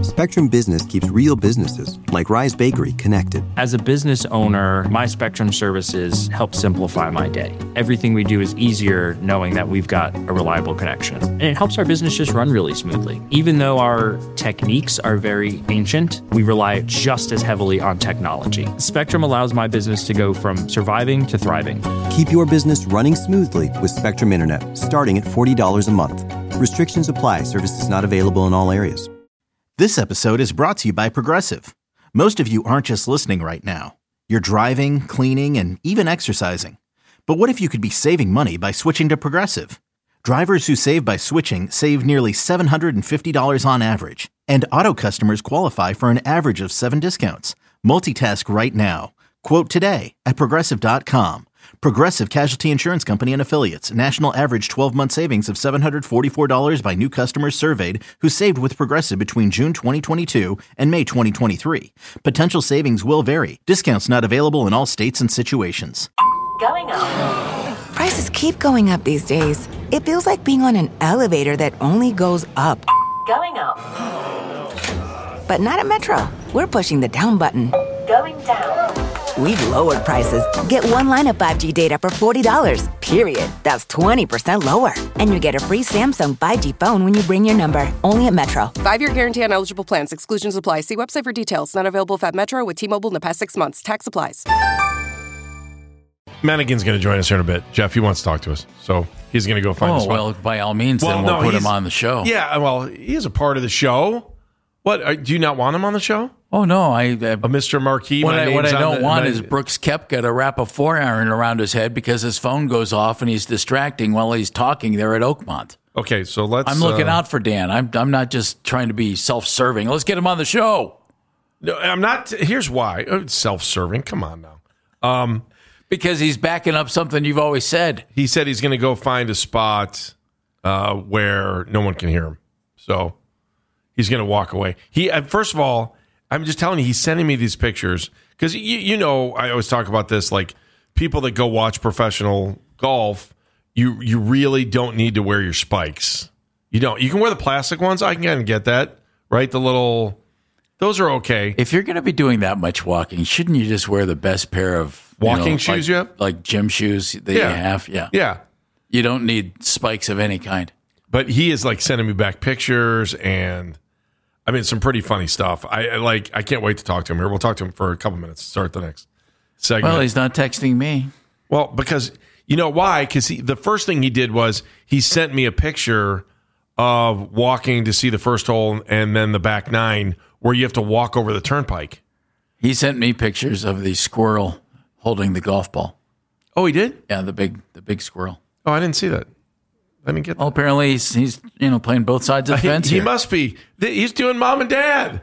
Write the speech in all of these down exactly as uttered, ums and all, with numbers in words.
Spectrum Business keeps real businesses, like Rise Bakery, connected. As a business owner, my Spectrum services help simplify my day. Everything we do is easier knowing that we've got a reliable connection. And it helps our business just run really smoothly. Even though our techniques are very ancient, we rely just as heavily on technology. Spectrum allows my business to go from surviving to thriving. Keep your business running smoothly with Spectrum Internet, starting at forty dollars a month. Restrictions apply. Services not available in all areas. This episode is brought to you by Progressive. Most of you aren't just listening right now. You're driving, cleaning, and even exercising. But what if you could be saving money by switching to Progressive? Drivers who save by switching save nearly seven hundred fifty dollars on average. And auto customers qualify for an average of seven discounts. Multitask right now. Quote today at Progressive dot com. Progressive Casualty Insurance Company and Affiliates. National average twelve-month savings of seven hundred forty-four dollars by new customers surveyed who saved with Progressive between June twenty twenty-two and May twenty twenty-three. Potential savings will vary. Discounts not available in all states and situations. Going up. Prices keep going up these days. It feels like being on an elevator that only goes up. Going up. But not at Metro. We're pushing the down button. Going down. We've lowered prices. Get one line of five G data for forty dollars, period. That's twenty percent lower. And you get a free Samsung five G phone when you bring your number. Only at Metro. Five-year guarantee on eligible plans. Exclusions apply. See website for details. Not available if at Metro with T-Mobile in the past six months. Tax applies. Madigan's going to join us here in a bit. Jeff, he wants to talk to us. So he's going to go find oh, us. Well, by all means, well, then we'll no, put him on the show. Yeah, well, he is a part of the show. What, uh, do you not want him on the show? Oh, no. I, uh, a Mister Marquis. What I, what I don't the, want my, is Brooks Koepka to wrap a four iron around his head because his phone goes off and he's distracting while he's talking there at Oakmont. Okay, so let's... I'm looking uh, out for Dan. I'm, I'm not just trying to be self-serving. Let's get him on the show. No, I'm not. Here's why. Oh, self-serving. Come on now. Um, because he's backing up something you've always said. He said he's going to go find a spot uh, where no one can hear him. So... he's going to walk away. He uh, first of all, I'm just telling you, he's sending me these pictures because you, you know I always talk about this. Like people that go watch professional golf, you you really don't need to wear your spikes. You don't. You can wear the plastic ones. I can kind of get that, right? The little, those are okay. If you're going to be doing that much walking, shouldn't you just wear the best pair of walking you know, shoes? Like, you have like gym shoes that yeah. you have. Yeah, yeah. You don't need spikes of any kind. But he is like sending me back pictures and. I mean, some pretty funny stuff. I, I like. I can't wait to talk to him here. We'll talk to him for a couple minutes. Start the next segment. Well, he's not texting me. Well, because you know why? Because the first thing he did was he sent me a picture of walking to see the first hole and then the back nine, where you have to walk over the turnpike. He sent me pictures of the squirrel holding the golf ball. Oh, he did? Yeah, the big, the big squirrel. Oh, I didn't see that. I didn't get that. Well, apparently he's, he's you know playing both sides of the fence. He, he here. must be. He's doing mom and dad.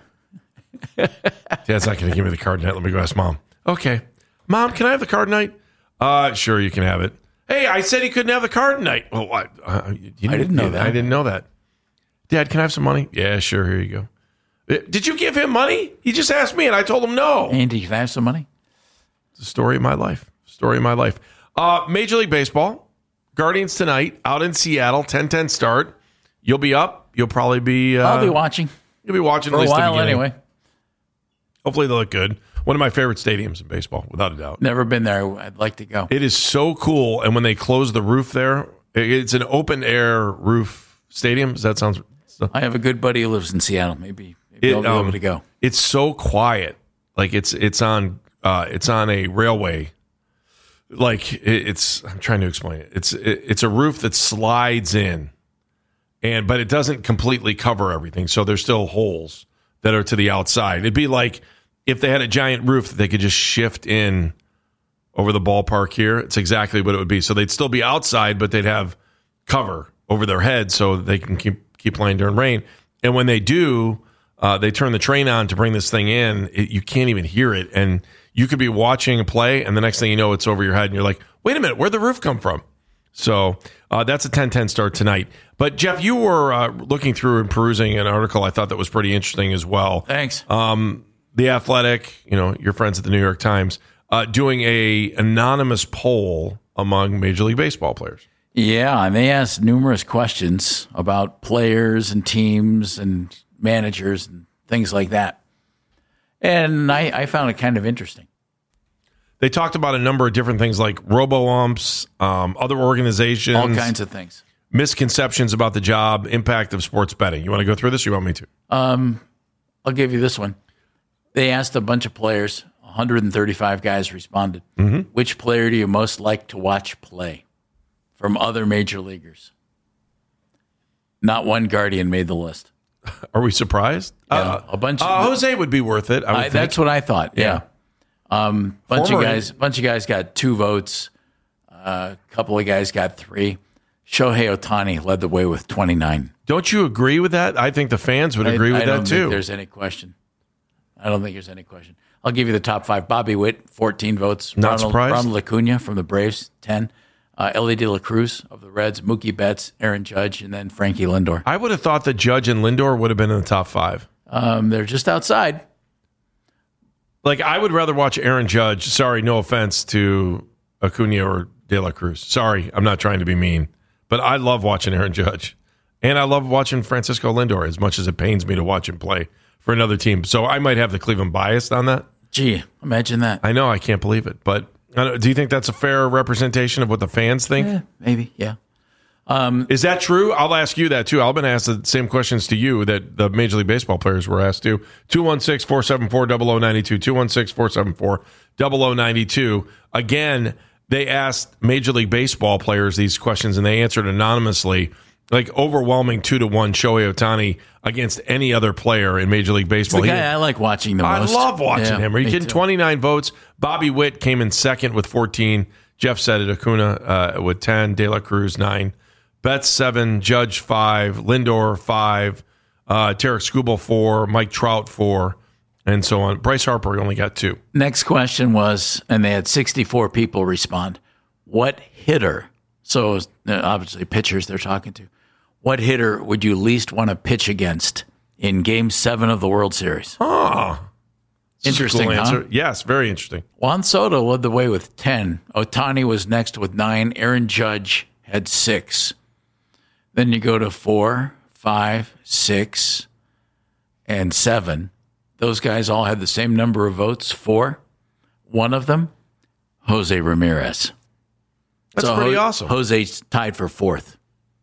Dad's not going to give me the card night. Let me go ask mom. Okay, mom, can I have the card night? Uh, sure, you can have it. Hey, I said he couldn't have the card night. Well, what? Uh, you I didn't know that. I didn't know that. Dad, can I have some money? Yeah, sure. Here you go. Did you give him money? He just asked me, and I told him no. Andy, can I have some money? It's the story of my life. Story of my life. Uh, Major League Baseball. Guardians tonight out in Seattle, ten ten start. You'll be up. You'll probably be... Uh, I'll be watching. You'll be watching For at least a while the beginning. anyway. Hopefully they look good. One of my favorite stadiums in baseball, without a doubt. Never been there. I'd like to go. It is so cool. And when they close the roof there, it's an open-air roof stadium. Does that sound... I have a good buddy who lives in Seattle. Maybe, maybe it, I'll be um, able to go. It's so quiet. Like it's it's on uh, it's on a railway. Like it, it's I'm trying to explain it. It's it, it's a roof that slides in, and but it doesn't completely cover everything. So there's still holes that are to the outside. It'd be like if they had a giant roof that they could just shift in over the ballpark here. It's exactly what it would be. So they'd still be outside, but they'd have cover over their head so they can keep keep playing during rain. And when they do, uh, they turn the train on to bring this thing in. It, you can't even hear it. And you could be watching a play, and the next thing you know, it's over your head, and you're like, wait a minute, where'd the roof come from? So uh, that's a ten ten start tonight. But, Jeff, you were uh, looking through and perusing an article I thought that was pretty interesting as well. Thanks. Um, The Athletic, you know, your friends at the New York Times, uh, doing a anonymous poll among Major League Baseball players. Yeah, and they asked numerous questions about players and teams and managers and things like that. And I, I found it kind of interesting. They talked about a number of different things like robo-umps, um, other organizations. All kinds of things. Misconceptions about the job, impact of sports betting. You want to go through this or you want me to? Um, I'll give you this one. They asked a bunch of players, one hundred thirty-five guys responded. Mm-hmm. Which player do you most like to watch play from other major leaguers? Not one Guardian made the list. Are we surprised? Yeah, uh, a bunch. Of, uh, Jose would be worth it. I would I, think. That's what I thought. Yeah, yeah. Um, bunch Former, of guys. Bunch of guys got two votes. A uh, couple of guys got three. Shohei Ohtani led the way with twenty-nine. Don't you agree with that? I think the fans would agree I, with I that don't too. Think there's any question. I don't think there's any question. I'll give you the top five. Bobby Witt, fourteen votes. Not Ronald, surprised. Ronald Acuna from the Braves, ten. Uh, Ellie De La Cruz of the Reds, Mookie Betts, Aaron Judge, and then Frankie Lindor. I would have thought that Judge and Lindor would have been in the top five. Um, they're just outside. Like, I would rather watch Aaron Judge. Sorry, no offense to Acuna or De La Cruz. Sorry, I'm not trying to be mean. But I love watching Aaron Judge. And I love watching Francisco Lindor as much as it pains me to watch him play for another team. So I might have the Cleveland bias on that. Gee, imagine that. I know, I can't believe it. But uh, do you think that's a fair representation of what the fans think? Yeah, maybe, yeah. Um, Is that true? I'll ask you that, too. I've been asked the same questions to you that the Major League Baseball players were asked to. two one six, four seven four, zero zero nine two. two one six, four seven four, zero zero nine two. Again, they asked Major League Baseball players these questions, and they answered anonymously. Like, overwhelming two to one Shohei Ohtani against any other player in Major League Baseball. the guy He- I like watching the I most. love watching Yeah, him. Are you me kidding? too. twenty-nine votes. Bobby Witt came in second with fourteen. Jeff said it. Acuna uh, with ten. De La Cruz, nine. Betts, seven. Judge, five. Lindor, five. Uh, Tarek Skubal, four. Mike Trout, four. And so on. Bryce Harper only got two. Next question was, and they had sixty-four people respond, what hitter, so uh, obviously pitchers they're talking to, what hitter would you least want to pitch against in Game seven of the World Series? Oh. Interesting, Cool huh? answer. Yes, very interesting. Juan Soto led the way with ten. Ohtani was next with nine. Aaron Judge had six. Then you go to four, five, six, and seven. Those guys all had the same number of votes, four. One of them, Jose Ramirez. That's So pretty Ho- awesome. Jose's tied for fourth.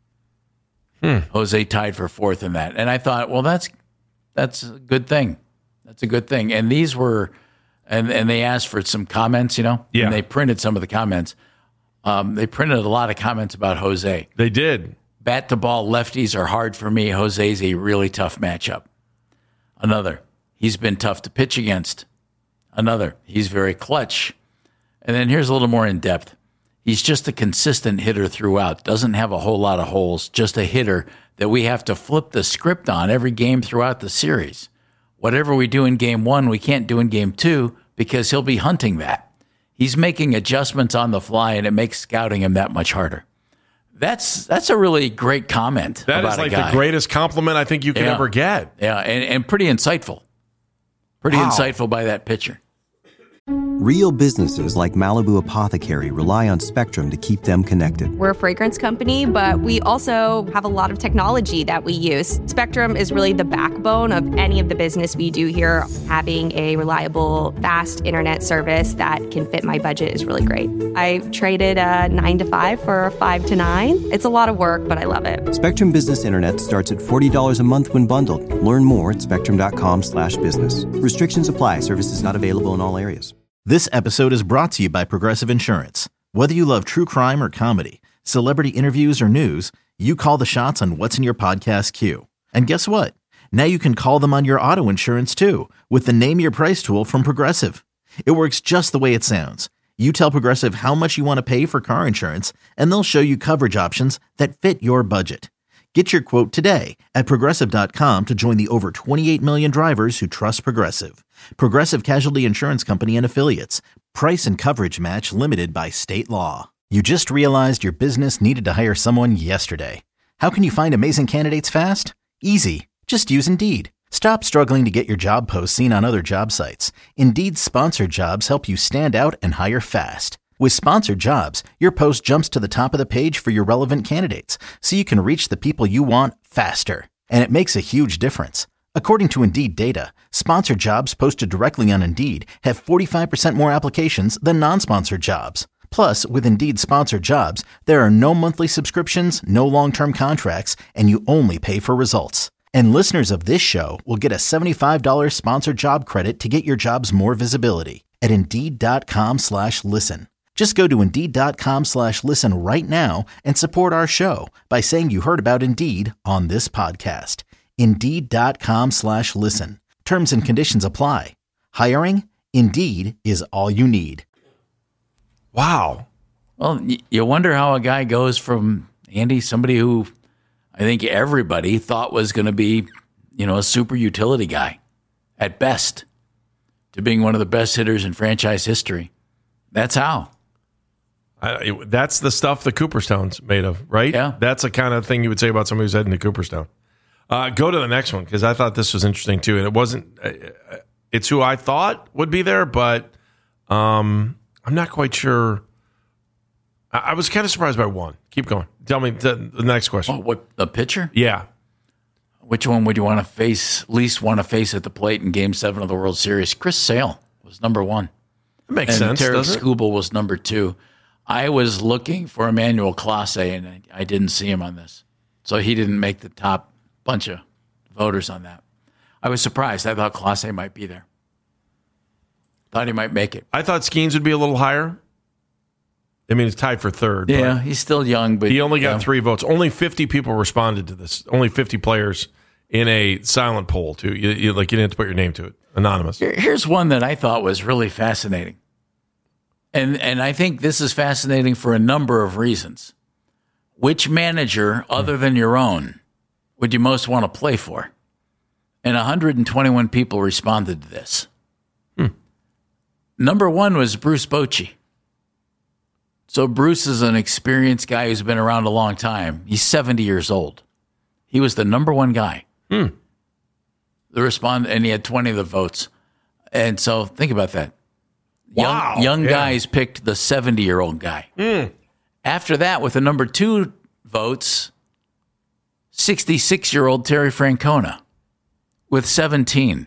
Hmm. Jose tied for fourth in that. And I thought, well, that's that's a good thing. That's a good thing. And these were, and, and they asked for some comments, you know? Yeah. And they printed some of the comments. Um, they printed a lot of comments about Jose. They did. Bat to ball lefties are hard for me. Jose's a really tough matchup. Another, he's been tough to pitch against. Another, he's very clutch. And then here's a little more in depth. He's just a consistent hitter throughout. Doesn't have a whole lot of holes. Just a hitter that we have to flip the script on every game throughout the series. Whatever we do in game one, we can't do in game two because he'll be hunting that. He's making adjustments on the fly, and it makes scouting him that much harder. That's that's a really great comment. That about is a like guy. the greatest compliment I think you can Yeah. ever get. Yeah, and, and pretty insightful. Pretty Wow. insightful by that pitcher. Real businesses like Malibu Apothecary rely on Spectrum to keep them connected. We're a fragrance company, but we also have a lot of technology that we use. Spectrum is really the backbone of any of the business we do here. Having a reliable, fast internet service that can fit my budget is really great. I traded a nine to five for a five to nine. It's a lot of work, but I love it. Spectrum Business Internet starts at forty dollars a month when bundled. Learn more at spectrum.com slash business. Restrictions apply. Services not available in all areas. This episode is brought to you by Progressive Insurance. Whether you love true crime or comedy, celebrity interviews or news, you call the shots on what's in your podcast queue. And guess what? Now you can call them on your auto insurance too with the Name Your Price tool from Progressive. It works just the way it sounds. You tell Progressive how much you want to pay for car insurance, and they'll show you coverage options that fit your budget. Get your quote today at Progressive dot com to join the over twenty-eight million drivers who trust Progressive. Progressive Casualty Insurance Company and Affiliates. Price and coverage match limited by state law. You just realized your business needed to hire someone yesterday. How can you find amazing candidates fast? Easy. Just use Indeed. Stop struggling to get your job posts seen on other job sites. Indeed's sponsored jobs help you stand out and hire fast. With sponsored jobs, your post jumps to the top of the page for your relevant candidates, so you can reach the people you want faster. And it makes a huge difference. According to Indeed data, sponsored jobs posted directly on Indeed have forty-five percent more applications than non-sponsored jobs. Plus, with Indeed sponsored jobs, there are no monthly subscriptions, no long-term contracts, and you only pay for results. And listeners of this show will get a seventy-five dollars sponsored job credit to get your jobs more visibility at Indeed.com slash listen. Just go to Indeed.com slash listen right now and support our show by saying you heard about Indeed on this podcast. Indeed.com slash listen. Terms and conditions apply. Hiring? Indeed is all you need. Wow. Well, y- you wonder how a guy goes from, Andy, somebody who I think everybody thought was going to be, you know, a super utility guy at best, to being one of the best hitters in franchise history. That's how. I, that's the stuff the Cooperstone's made of, right? Yeah. That's the kind of thing you would say about somebody who's heading to Cooperstone. Uh, go to the next one, because I thought this was interesting too. And it wasn't, uh, it's who I thought would be there, but um, I'm not quite sure. I, I was kind of surprised by one. Keep going. Tell me the, the next question. Oh, what, the pitcher? Yeah. Which one would you want to face, least want to face at the plate in Game seven of the World Series? Chris Sale was number one. That makes and sense, Tarek doesn't it? Skubal was number two. I was looking for Emmanuel Clase, and I, I didn't see him on this. So he didn't make the top bunch of voters on that. I was surprised. I thought Clase might be there. Thought he might make it. I thought Skeens would be a little higher. I mean, it's tied for third. Yeah, but he's still young, but he only got yeah. three votes. Only fifty people responded to this. Only fifty players in a silent poll, too. You, you, like, you didn't have to put your name to it. Anonymous. Here- Here's one that I thought was really fascinating. And and I think this is fascinating for a number of reasons. Which manager, other than your own, would you most want to play for? And one hundred twenty-one people responded to this. Hmm. Number one was Bruce Bochy. So Bruce is an experienced guy who's been around a long time. He's seventy years old. He was the number one guy. Hmm. The respond, and he had twenty of the votes. And so think about that. Wow. Young, young Yeah. guys picked the seventy-year-old guy. Mm. After that, with the number two votes, sixty-six-year-old Terry Francona with seventeen.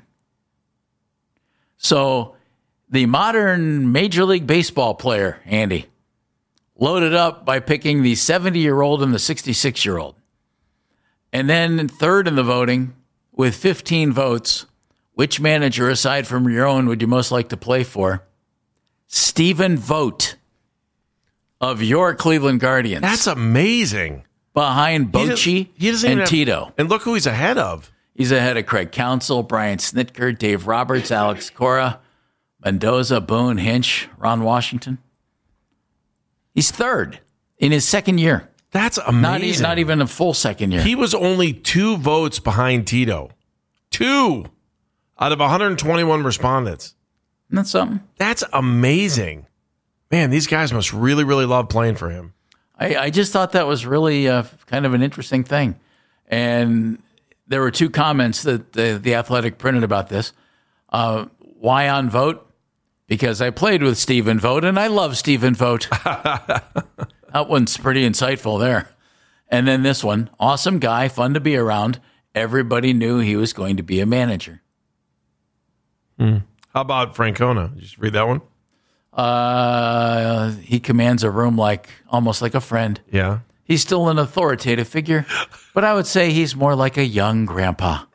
So the modern Major League Baseball player, Andy, loaded up by picking the seventy-year-old and the sixty-six-year-old. And then third in the voting, with fifteen votes, which manager, aside from your own, would you most like to play for? Stephen Vogt of your Cleveland Guardians. That's amazing. Behind He doesn't- Bochy he doesn't even and have- Tito. And look who he's ahead of. He's ahead of Craig Counsell, Brian Snitker, Dave Roberts, Alex Cora, Mendoza, Boone, Hinch, Ron Washington. He's third in his second year. That's amazing. Not, e- not even a full second year. He was only two votes behind Tito. Two out of one hundred twenty-one respondents. Isn't that something? That's amazing. Man, these guys must really, really love playing for him. I, I just thought that was really uh, kind of an interesting thing. And there were two comments that the, the Athletic printed about this. Uh, why on Vogt? Because I played with Stephen Vogt, and I love Stephen Vogt. That one's pretty insightful there. And then this one, awesome guy, fun to be around. Everybody knew he was going to be a manager. Hmm. How about Francona? Did you just read that one? Uh, he commands a room like almost like a friend. Yeah. He's still an authoritative figure, but I would say he's more like a young grandpa.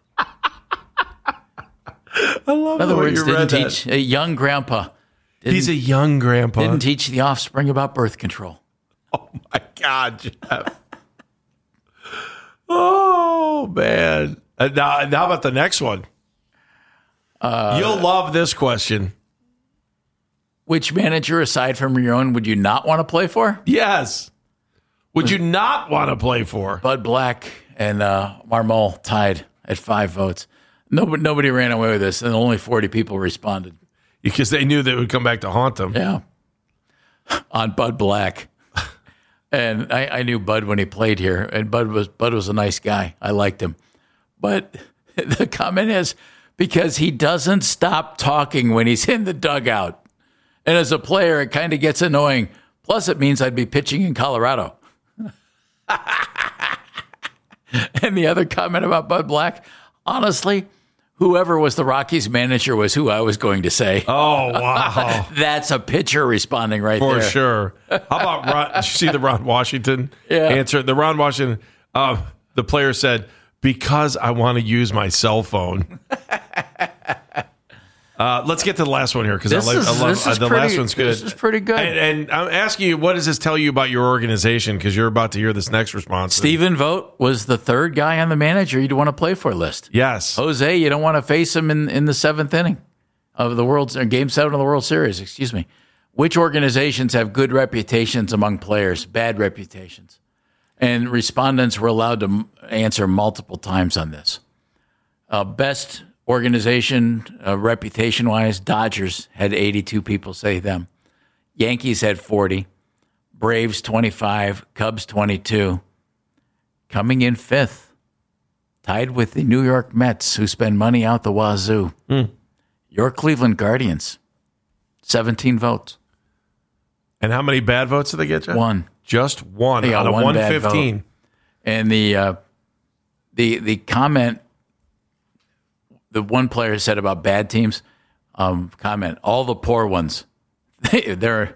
I love In other the way words, you didn't read that. teach a young grandpa. Didn't, He's a young grandpa. didn't teach the offspring about birth control. Oh, my God, Jeff. Oh, man. Uh, now, now about the next one. Uh, You'll love this question. Which manager, aside from your own, would you not want to play for? Yes. Would you not want to play for? Bud Black and uh, Marmol tied at five votes. Nobody, nobody ran away with this, and only forty people responded. Because they knew that it would come back to haunt them. Yeah. On Bud Black. And I, I knew Bud when he played here, and Bud was Bud was a nice guy. I liked him. But the comment is because he doesn't stop talking when he's in the dugout. And as a player, it kind of gets annoying. Plus, it means I'd be pitching in Colorado. And the other comment about Bud Black, honestly, Whoever was the Rockies manager was who I was going to say. Oh, wow. That's a pitcher responding right For there. For sure. How about Ron? Did you see the Ron Washington yeah. answer? The Ron Washington, uh, the player said, because I want to use my cell phone. Uh, let's get to the last one here because I, like, I love uh, the pretty, last one's good. This is pretty good. And, and I'm asking you, what does this tell you about your organization? Because you're about to hear this next response. Stephen Vogt was the third guy on the manager you'd want to play for list. Yes. Jose, you don't want to face him in, in the seventh inning of the World or Game Seven of the World Series. Excuse me. Which organizations have good reputations among players, bad reputations? And respondents were allowed to answer multiple times on this. Uh, best organization, uh, reputation-wise, Dodgers had eighty-two people say them. Yankees had forty. Braves, twenty-five. Cubs, twenty-two. Coming in fifth, tied with the New York Mets, who spend money out the wazoo. Mm. Your Cleveland Guardians, seventeen votes. And how many bad votes did they get, Jeff? One. Just one They got out of one one bad fifteen. vote. And the uh, the the comment the one player said about bad teams, um, comment, all the poor ones. They, they're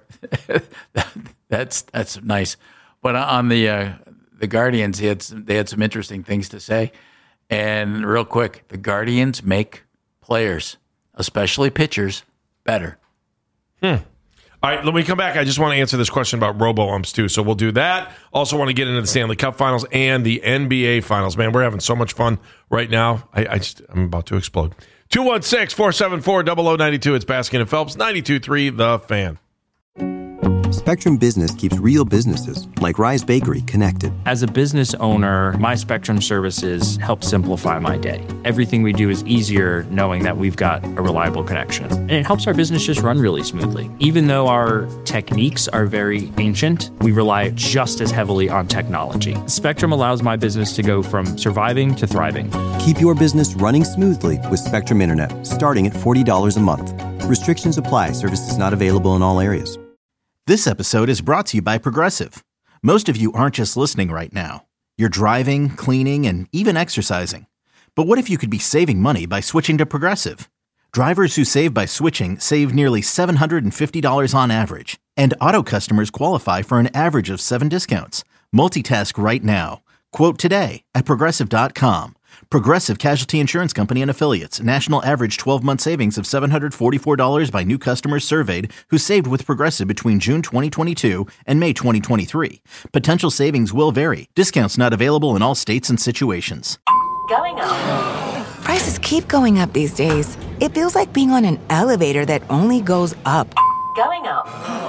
that's that's nice. But on the uh, the Guardians, he had some, they had some interesting things to say. And real quick, the Guardians make players, especially pitchers, better. Hmm. All right, when we come back, I just want to answer this question about robo-umps, too. So we'll do that. Also want to get into the Stanley Cup Finals and the N B A Finals. Man, we're having so much fun right now. I, I just, I'm about to explode. two one six, four seven four, zero zero nine two. It's Baskin and Phelps, ninety-two point three The Fan. Spectrum Business keeps real businesses, like Rise Bakery, connected. As a business owner, my Spectrum services help simplify my day. Everything we do is easier knowing that we've got a reliable connection. And it helps our business just run really smoothly. Even though our techniques are very ancient, we rely just as heavily on technology. Spectrum allows my business to go from surviving to thriving. Keep your business running smoothly with Spectrum Internet, starting at forty dollars a month. Restrictions apply. Services not available in all areas. This episode is brought to you by Progressive. Most of you aren't just listening right now. You're driving, cleaning, and even exercising. But what if you could be saving money by switching to Progressive? Drivers who save by switching save nearly seven hundred fifty dollars on average. And auto customers qualify for an average of seven discounts. Multitask right now. Quote today at Progressive dot com. Progressive Casualty Insurance Company and Affiliates. National average twelve-month savings of seven hundred forty-four dollars by new customers surveyed who saved with Progressive between June twenty twenty-two and May twenty twenty-three. Potential savings will vary. Discounts not available in all states and situations. Going up. Prices keep going up these days. It feels like being on an elevator that only goes up. Going up.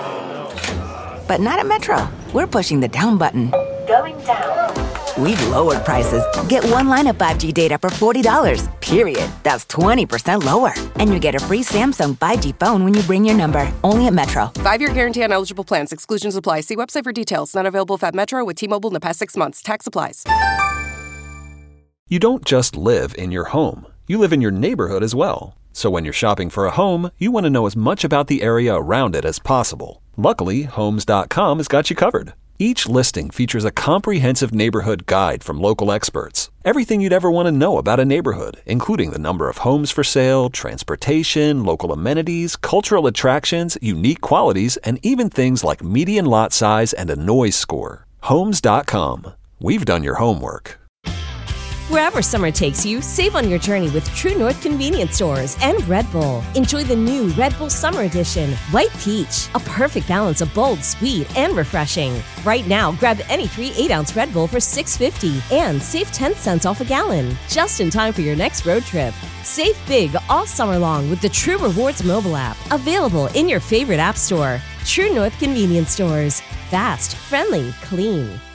But not at Metro. We're pushing the down button. Going down. We've lowered prices. Get one line of five G data for forty dollars, period. That's twenty percent lower. And you get a free Samsung five G phone when you bring your number. Only at Metro. Five-year guarantee on eligible plans. Exclusions apply. See website for details. Not available if at Metro with T-Mobile in the past six months. Tax applies. You don't just live in your home. You live in your neighborhood as well. So when you're shopping for a home, you want to know as much about the area around it as possible. Luckily, Homes dot com has got you covered. Each listing features a comprehensive neighborhood guide from local experts. Everything you'd ever want to know about a neighborhood, including the number of homes for sale, transportation, local amenities, cultural attractions, unique qualities, and even things like median lot size and a noise score. Homes dot com. We've done your homework. Wherever summer takes you, save on your journey with True North Convenience Stores and Red Bull. Enjoy the new Red Bull Summer Edition, White Peach, a perfect balance of bold, sweet, and refreshing. Right now, grab any three eight-ounce Red Bull for six fifty and save ten cents off a gallon, just in time for your next road trip. Save big all summer long with the True Rewards mobile app, available in your favorite app store. True North Convenience Stores. Fast, friendly, clean.